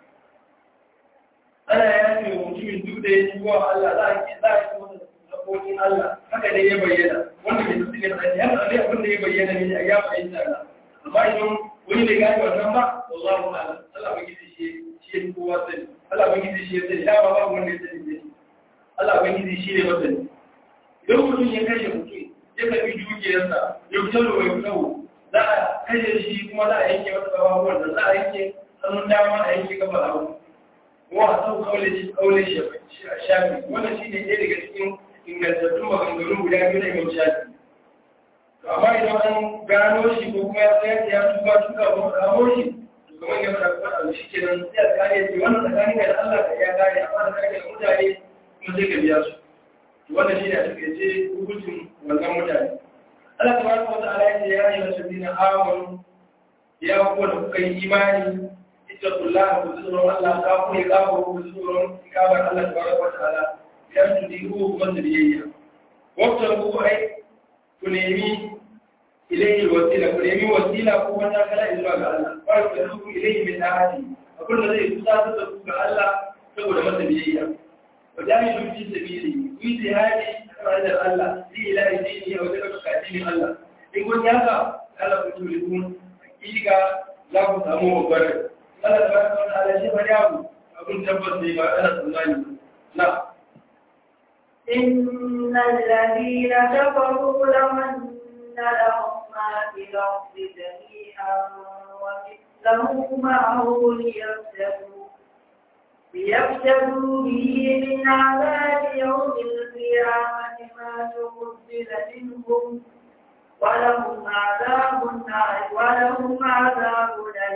ana yafe wa mutumin duk da ya ci wa Allah za a yi masa haƙoƙin Allah haka dai ya bayyana wanda mai tafi ne a yana ne abin da ya bayyana ne a ya fahimta Allah amma idan wani bai gane wannan ba wallahu a'lam Allah ba gizi shi ya kowa sani Allah ba gizi shi ya sani da ba babu wanda ya sani ne Allah ba gizi shi ne masani idan mutum ya kashe mutum ya karbi dukiyarsa ya fito da wai fito za a kashe shi kuma za a yanke masa gababuwan da za a yanke hannun dama a yanke gaba a wani wa sau kaule shafi wannan shi ne ɗaya daga cikin ingantattun maganganu guda biyu na imam shafi amma idan an gano shi ko kuma ya tsaya ya tuba ko kamo shi to kamar ya fara kuma abu shi kenan sai a kare ce wannan tsakanin da Allah ka ya kare amma da kare da mutane kuma sai ka biya su to wannan shi ne a takaice hukuncin wannan mutane Allah tabaraka wa ta'ala ya ce ya ayyuhal ladina amanu ya ku da kuka yi imani ittaqullaha wa tuzuru Allah ka ku ya ka ku tuzuru ikabar Allah tabaraka wa ta'ala ya tudiru kuma biyayya waqtu ai ku nemi ilayhi wasila ku nemi wasila ko wata kala zuwa ga Allah ba ku ku ilayhi min ahadi abin da zai kusa da ku ga Allah saboda masa biyayya wajahidu fi sabili fi jihadi da Allah fi ilahi dini wa daga kadinin Allah in kun yaka Allah ku tulibun hakika za ku samu babbar Allah tabaraka wa ta'ala shi bari abu abun tabbas ne ba ana tsammani na innal ladina kafaru laman لهم ما في الأرض جميعا ومثله معه ليفتدوا به من عذاب يوم القيامة ما تقبل منهم ولهم عذاب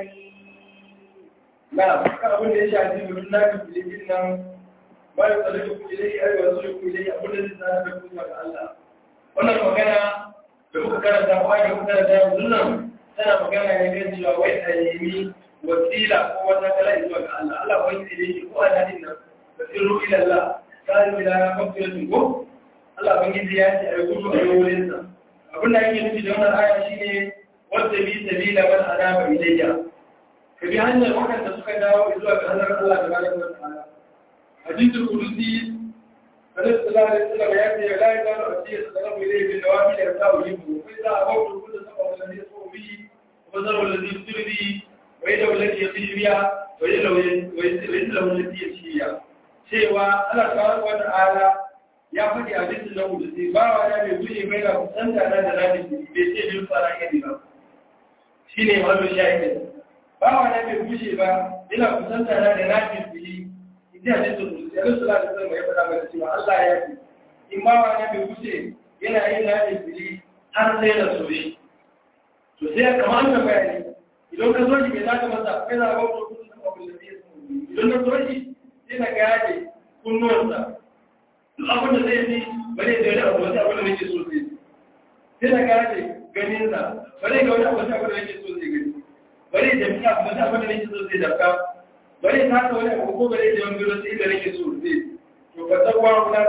أليم. نعم، أقول ليش عزيز بالله في ما يطلقكم إليه أي يرسلكم إليه أقول ليش عزيز الله. wannan magana da muka karanta ko da muka karanta yanzu nan tana magana ne kan cewa wai a nemi wasila ko wata kala zuwa ga Allah. Allah wai sai dai ko ana din nan basiru ila Allah sai ila mafiyatu ko Allah bangiji ya ce ai gudu a wurin sa. Abin da yake nufi da wannan aya shine wanda bi sabila man anaba ilayya. Ka bi hanyar wanda suka dawo zuwa ga Allah tabaraka wa ta'ala. Hadithul qudusi فنسأل الله عليه وسلم يأتي لا يزال أتيه السلام إليه بالنوافل يرتاح جنبه فإذا أبوت كل سبب الذي يسوء به وبذره الذي يبتل به ويده التي يطيش بها ويسله التي يمشي بها سوى الله سبحانه وتعالى يا فتي حديث له بالسي باوا يا بيقولي بين مسند على دلالة بيتي بالفراغ دينا شيني هذا الشاهد باوا يا بيقولي با إلى مسند على دلالة به idan hadisin musulmi ya rasu da zama ya faɗa mai cewa Allah ya ce in ma wani bai wuce yana yin nafin fili har sai da soyi to sai kamar an bayani idan ka zo shi bai zaka masa kai za a ba ku kusa da abin da zai yi idan na zo shi sai na gaje kunnuwansa duk abin da zai yi bare da wani abu wani abin da nake so zai sai na gaje ganinsa bare ga wani abu da nake so zai gani bare da wani abin da nake so zai dafka bari ta haka wani abu ko bare da wani gero sai da nake so zai to ka tabwa wala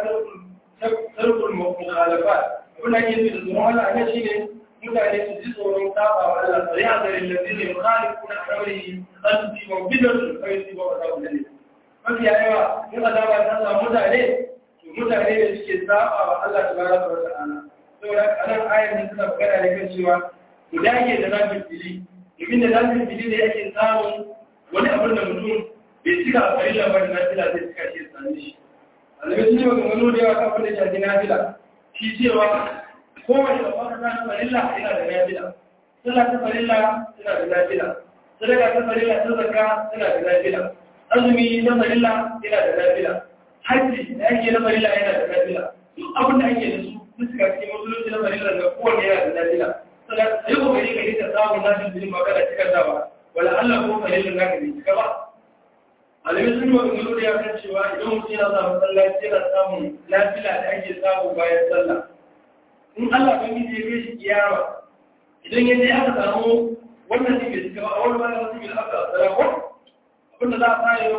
tarkul mukhalafat wannan yake da zuwa Allah ne shine mutane su ji tsoron saba wa Allah sai ya zare ladina yukhalifuna amrihi an tusiba bid'atun fa yusiba azabun alim mafi yawa in azaba ta samu mutane to mutane ne suke saba wa Allah tabaraka wa ta'ala saboda anan ayar ne tana magana ne kan cewa mu dage da nafil fili domin da nafil fili ne yake samun wani abin da mutum bai cika a farilla ba da nafila zai cika shi ya sami shi alamai sun yi maganganu da yawa kafin da shafi nafila shi cewa kowane da fata ta farilla yana da nafila sallah ta farilla tana da nafila sadaka ta farilla ta zakka tana da nafila azumi na farilla yana da nafila hajji da ake na farilla yana da nafila duk abin da ake da su suka cikin musulunci na farilla da kowane yana da nafila sannan sai kokari ka yi ta samun nafil bilin magana cikin dawa wala Allah ko farilla na ka bai cika ba alamin sun yi wa gano da ya kan cewa idan mutum yana samun sallaci yana samun nafila da ake samu bayan sallah in Allah ban yi ya kai shi kiyama idan ya je aka samu wannan ne bai cika ba a wani bayan wasu bil aka salawa abinda za a fara yi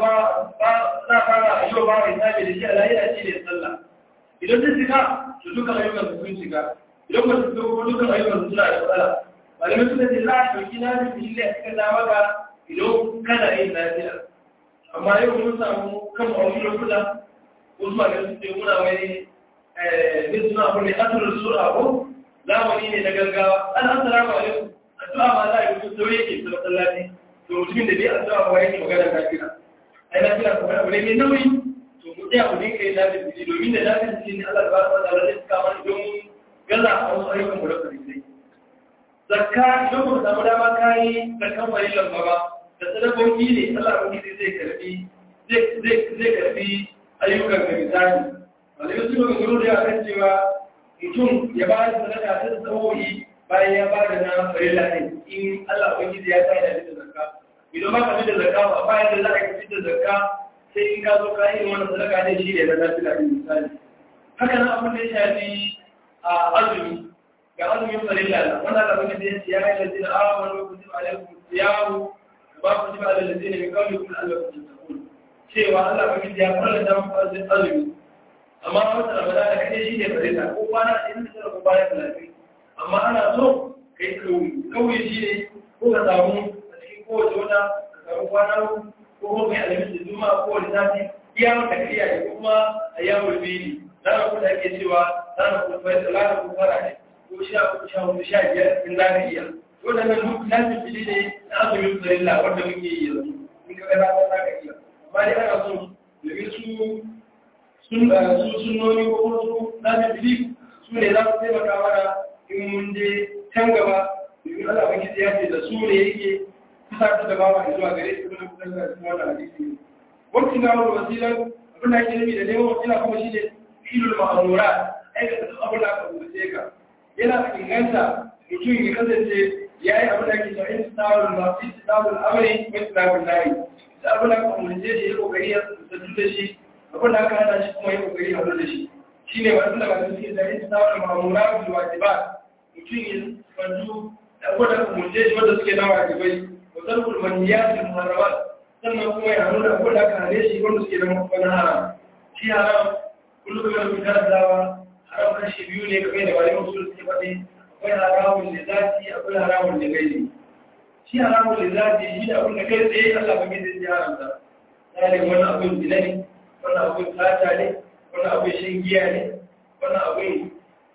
wa ba mai sabi da shi a lahira shi ne sallah idan ta cika to dukkan ayyukan su sun cika idan ba su cika kuma dukkan ayyukan su suna da matsala malamai suka ce za a ɗauki na da shi ne a cikin dama ga idan kana yin lafiya amma yau mun samu kan mawani lokuta wasu malamai su ce muna wani bin suna abu ne asirin sura ko zamani ne na gaggawa assalamu alaikum addu'a ma za a yi wasu sauye ke su masallaci to mutumin da bai addu'a ba yake magana lafiya ai lafiya ko abu ne mai nauyi to mu tsaya mu dinka yin lafiya biji domin da lafiya biji ne Allah subhanahu wa ta'ala zai saka mana don gaza a wasu ayyukan mu da farisai zakka idan ku samu dama kai zakkan farillan ba da sadakoki ne Allah ubangiji zai karbi ayyukan ka misali malai su ga garo da akan cewa mutum ya ba da sadaka ta tsawoyi bayan ya ba da na farilla ne in Allah ubangiji ya tsaya da zakka idan ba ka da zakka ba bayan da za ka fitar da zakka sai in ka zo ka yi wannan sadaka ne shi ne na nafila ne misali haka nan abin da ya shafi a azumi ga azumin farilla na wannan Allah ubangiji ya ce ya yi ladina amanu kutiba alaikum siyamu ba ku ji ba da ladina min qablikum la'allakum tattaqun cewa Allah ubangiji ya fara da mu azumi amma wata Ramadan da kake shi ne farilla ko kwana 29 ko kwana 30 amma ana so kai kauye shi ne ko ka samu a cikin kowace wata ka samu kwana ko kuma kai alamin da juma ko wani sati iya maka kariya ne kuma a yawon bili zana ku da ake cewa zana ku fara ne ko 13-15 in za ka iya waɗannan duk lafin bili ne na azumin farilla wanda muke yi yanzu in ka gana za ka iya amma dai ana so domin sun noni ko kuma su lafin bili su ne za su taimaka mana in mun je can gaba domin Allah ba ya ce da su ne yake kusa da bawa zuwa gare su kuma kusa da su wannan hadisi ne wakti na wani wasilan abin da ake nufi da neman wasila kuma shi ne filul ma'amura aikata duk abin da aka rubuce ka yana inganta mutum ya kasance ya yi abin da ake cewa intitabul amri wa intitabul nahi da abin da aka rubuce shi ya kokari ya tsadu da shi abin da aka hada shi kuma ya kokari ya hadu da shi shine wannan da ba su ke da intitabul ma'amura bil wajibat mutum ya fanzu da abin da aka rubuce shi wanda suke na wajibai wasarkul maniyat al muharramat sannan kuma ya hadu da abin da aka hade shi wanda suke da mafi haram shi haram kullum da mutum da haram kashi biyu ne kamar da malamin usul suke faɗi akwai haramun da zati akwai haramun da gairi shi haramun da zati shi da abin da kai tsaye Allah ba gidan ya haramta sai wannan abin zina ne wannan abin sata ne wannan abin shan giya ne wannan abin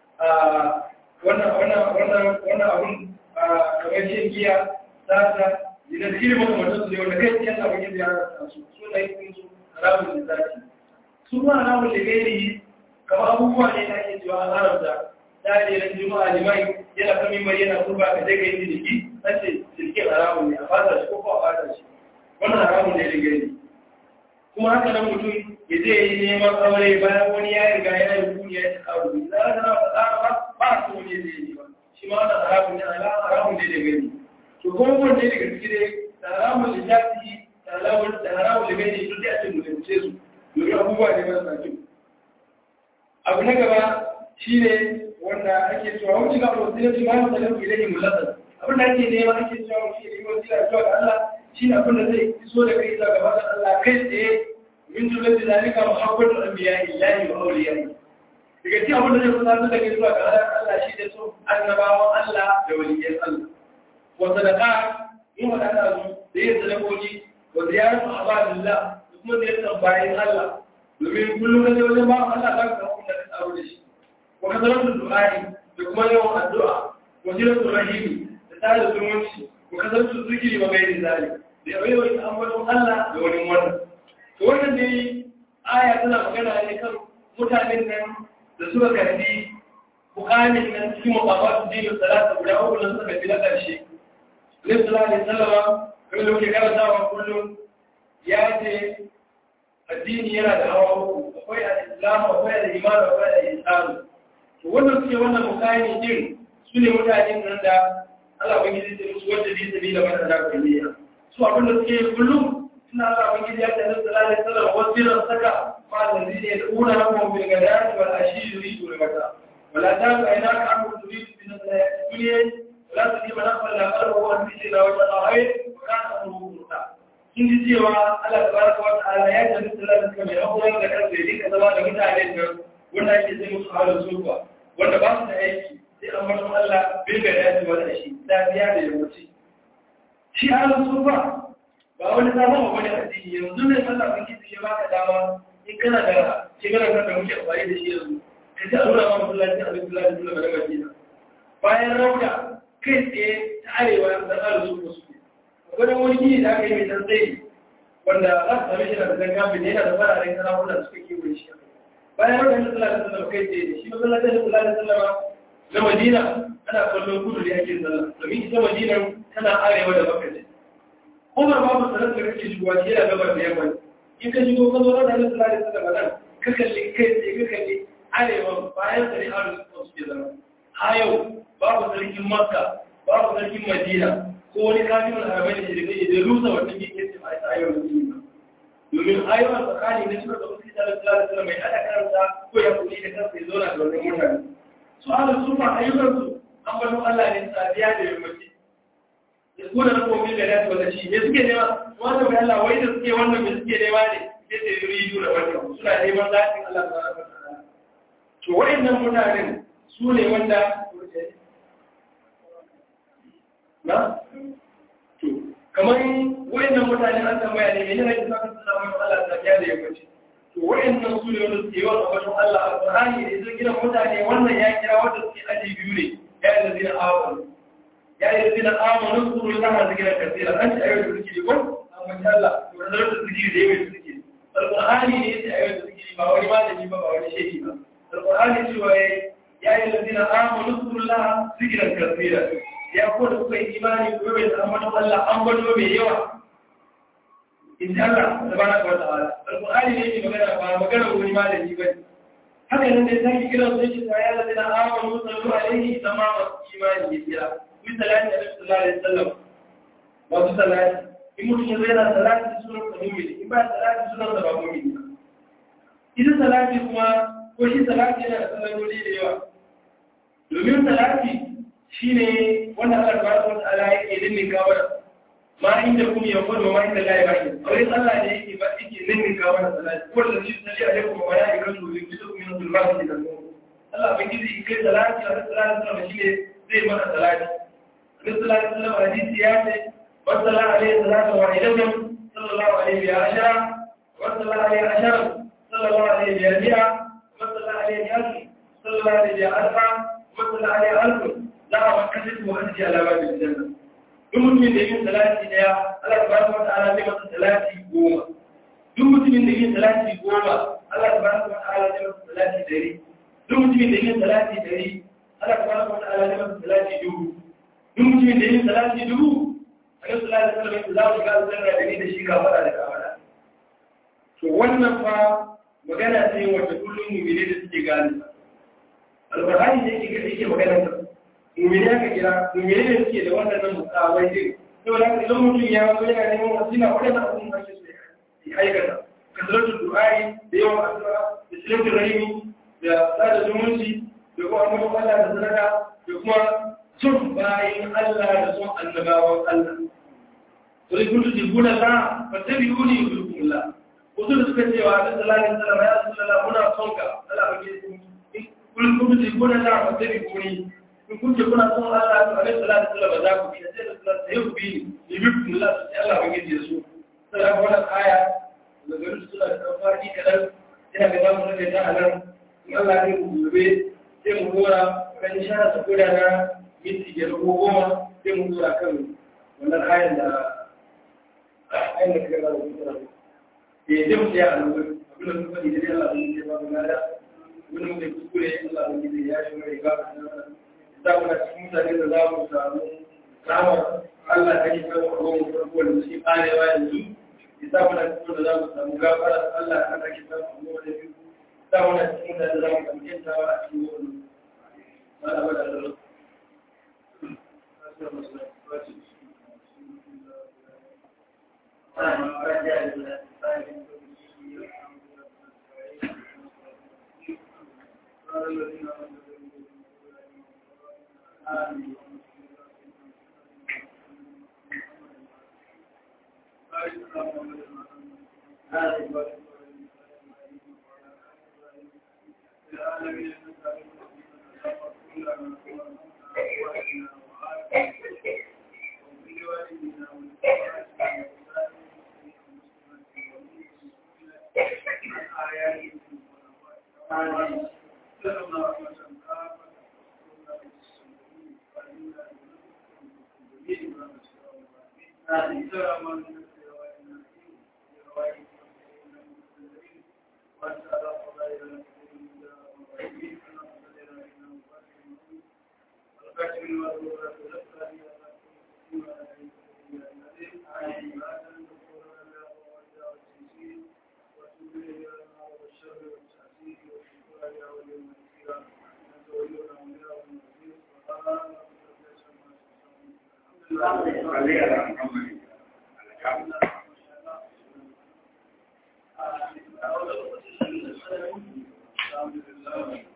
wannan abin kamar shan giya sata zina da ilimin mutum su ne wanda kai tsaye Allah ba gidan ya haramta su suna yi su haramun da zati su ma haramun da gairi kama abubuwa ne da ake cewa an haramta tarihin juma'a limai yana kan mimbar yana kurba ka daga yin jirgi na ce jirgin haramun ne a fata shi ko a fata shi wannan haramun ne da gani kuma haka nan mutum ya zai yi neman aure bayan wani ya riga ya yi kuni ya ci kawo da za ka na fata ba a so wani zai yi ba shi ma wannan haramun ne haramun ne da gani to kuma wanda ne daga ciki dai da haramun da jafi da haramun da gani duk da ake mutunce su domin abubuwa ne marasa kyau abu na gaba shi ne wanda ake cewa wani ga wasu ma wanda lafi ilai mulatan abin da ake nema ake cewa wani ilai wasila zuwa ga Allah shi ne abin da zai iso da kai zuwa gaban Allah kai tsaye min jumlar da zalika muhabbatu anbiya illahi wa awliya'i daga cikin abin da zai kusa da kai zuwa ga Allah shi ne so annabawan Allah da waliyan Allah wa sadaqa in wanda ana zo da yin sadakoki wa ziyaratu abadillah da kuma ziyartar bayin Allah domin kullum da wajen ba Allah za ka samu da tsaro da shi wa kasaratu du'a'i da kuma yawan addu'a wa silatu rahimi da tare zumunci wa kasaratu zikiri wa gairi zalik da yawaita ambaton Allah da wani wannan. To wannan dai aya tana magana ne kan mutanen nan da suka karbi bukanin nan cikin maqamat dinin salata guda uku nan suka fi na ƙarshe. Nabi sallallahu alaihi wasallam kamar da muke karantawa kullum ya ce addini yana da hawa uku, akwai al-islam, akwai al-iman, akwai al-ihsan. To wannan suke wannan mukami din su ne mutanen nan da Allah ban gidi da musu wanda bi sabila mana da kulliya. Su abin da suke kullum suna Allah ban gidi ya ce Nabi sallallahu alaihi wasallam wasira saka ma allazi ne yad'una rabbahum bil ghadati wal ashi yuridu al-ghada. Wala ta'u aynaka an turidu bi dunya wala tudi man qala qalbuhu an bi la wa ta'ay wa kana amruhu murta. Kin ji cewa Allah tabaraka wa ta'ala ya ce Nabi sallallahu alaihi wasallam ya horar da kansa ya zama da mutanen nan wanda ake sai musu halin sulwa wanda ba su da aiki sai an bar Allah bilga da yaji wanda shi lafiya da yawanci shi halin sulwa ba wani sabon wani addini yanzu ne Allah ban kiji ya baka dama in kana da shigara da muke amfani da shi yanzu ka ji Allah ma Abdullahi Abdullahi da Madina bayan rauda kai tsaye ta arewa da halin sulwa su wannan wani gini da aka yi mai tsantsai wanda za su same shi da zan kafin yana da fararen sarakuna da suka kewaye shi bayan wannan da sallallahu alaihi wasallam kai tsaye shi masallacin da sallallahu alaihi wasallam na Madina ana kallon kudu da yake sallah domin ita Madina tana arewa da Makka ne Umar babu sanar da kake shigowa shi yana gabar da yamma in ka shigo ka zo da sallallahu alaihi wasallam ka kalli kai tsaye ka kalli arewa bayan da rihalu suke zama a yau babu sarkin Makka babu sarkin Madina ko wani kafin al'arabai da shirkai da rusa wannan yake ce a ayyar da yi domin ayyar tsakani na shirar da wasu tare mai haɗa karanta ko ya kuɗi da kansa ya zauna da wannan mutane su ala sufa ayyukansu an bano Allah ne tsadiya da yammaci da su da rakomin da dace wanda shi me suke nema wanda bai Allah wai da suke wannan me suke nema ne ya ce yuri da wannan suna neman zafin Allah subhanahu wa ta'ala to wayannan mutanen su ne wanda na? To, kamar wayannan mutane an tambaya ne menene ake samun su samu Allah ta kiyaye da yammaci. To wayannan su ne wanda suke yawan abin Allah Al-Qur'ani da zai gina mutane wannan ya kira wanda suke aji biyu ne ya yi lazina amanu. Ya yi lazina amanu su ne zama zikirar kasira an ci ayyuka zikiri ko amma Allah to da zarta zikiri da yawan zikiri. Al-Qur'ani ne ya ce ayyuka zikiri ba wani malami ba wani shehi ba. Al-Qur'ani cewa ya yi lazina amanu su ne zama zikirar kasira. Ya ko da kuka yi imani ko bai san ambaton Allah an gwado mai yawa in ji Allah subhanahu wa ta'ala alqur'ani ne yake magana ba magana wani malami bane haka nan dai sai kira sai ki ya ladina amanu sallu alaihi tamama imani ya bi salati alaihi sallallahu alaihi wasallam wa salati in mutum ya yana salati sunan mu'min in ba salati sunan da ba mu'min idan salati kuma ko shi salati yana da salloli da yawa domin salati shi ne wanda Allah tabaraka wa ta'ala yake ninninka wa ma inda kuma ya kwado ma inda Allah ya baki aure Allah ne yake ba yake ninninka wa salati wanda shi salli alaikum wa malaikatu yusallu min al-mahdi ila al-nur Allah bai kidi kai salati a sallallahu shi ne zai mana salati sallallahu alaihi wasallam hadisi ya ce wa sallallahu alaihi salatu wa ilaikum sallallahu alaihi wa ashara wa sallallahu alaihi ashara sallallahu alaihi wa mi'a wa sallallahu alaihi alfi sallallahu alaihi alfa wa sallallahu alaihi alfu za a wakasar wa hajji alama da janna duk mutumin da yin salati daya Allah tabaraka wa ta'ala zai masa salati 10 duk mutumin da yin salati 10 Allah tabaraka wa ta'ala zai masa salati 100 duk mutumin da yin salati 100 Allah tabaraka wa ta'ala zai masa salati 1000 duk mutumin da yin salati 1000 Allah sallallahu alaihi wasallam za su ga aljanna da ni da shi ka fada da kafara to wannan fa magana ce wacce kullum mu'mini da suke gane alqur'ani ne yake magana ta mummune aka kira mummune ne suke da wannan mukawai din saboda haka idan mutum ya zo yana neman wasila wadannan abun da shi sai aikata kasratu du'ai da yawan addu'a da silatu rahimi da sada zumunci da kuma amon Allah da sadaka da kuma son bayin Allah da son annabawan Allah to in kuntu tibuna la fattabi'uni yuhibbukumullah wasu da suka cewa da sallallahu alaihi wasallam ya sallallahu muna son ka Allah ba ke kun kuntu tibuna la fattabi'uni in kunce kuna son Allah to alaihi salatu wasallam za ku bi sai da salatu sai ku bi ni bi Allah sai Allah bage da su sai wannan aya da garin suna da fadi kadan ina ga zamu rage ta anan in Allah ya gobe sai mu gora kan sha ta koda na minti 10 ko 10 sai mu gora kan wannan ayan da ayin da kaga da kuma jam ya alwuri abin da kuma ne Allah ne ba mu lada wani mai kuskure Allah ne ya shi mai ga da kuma cikin mutane da za mu samu ramar Allah ta yi kawo ruwan farko da shi karewa yanzu isa mana cikin da za mu samu gafara Allah ta yi kawo ruwan da biyu isa mana cikin da za mu samu kyantawa a cikin wani malaba da Allah Alhamdulillah.